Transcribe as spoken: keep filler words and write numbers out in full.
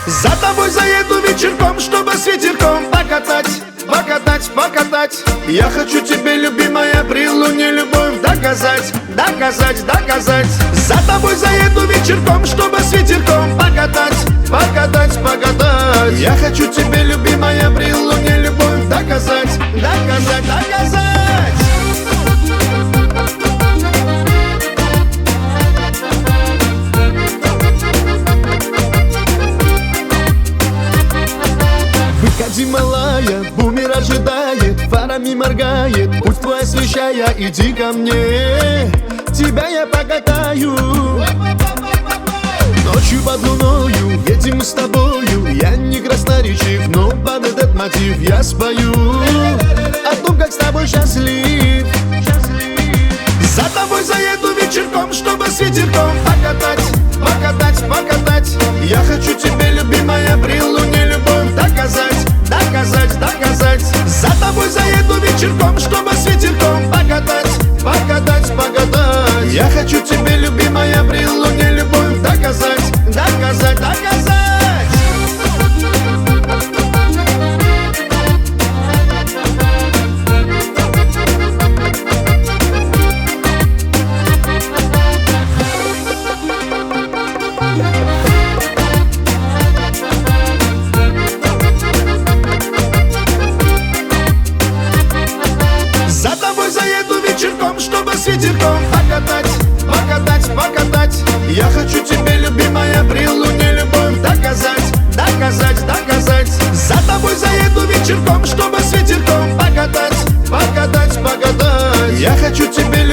За тобой заеду вечерком, чтобы с ветерком покатать, покатать, покатать. Я хочу тебе, любимая, при луне любовь доказать, доказать, доказать. За тобой заеду вечерком, чтобы с ветерком покатать, покатать, покатать. Я хочу тебе, любимая, при луне любовь доказать, доказать, доказать. Выходи, малая, бумер ожидает, фарами моргает, путь твой освещая, иди ко мне, тебя я покатаю. Ночью под луною едем мы с тобою, я не красноречив, но под этот мотив я спою о том, как с тобой счастлив. За тобой заеду вечерком, чтобы с ветерком покатать, покатать, покатать. Я хочу тебе, любимая, при луне любовь доказать, доказать, доказать. За тобой заеду вечерком, чтобы с ветерком покатать, покатать, покатать. Я хочу тебе, любимая, при луне любовь доказать, доказать, доказать. За тобой заеду вечерком, чтобы с ветерком покатать, покатать, покатать. Я хочу тебе, любимая, при луне любовь доказать, доказать, доказать. За тобой заеду вечерком, чтобы с ветерком покатать, покатать, покатать. Я хочу тебе,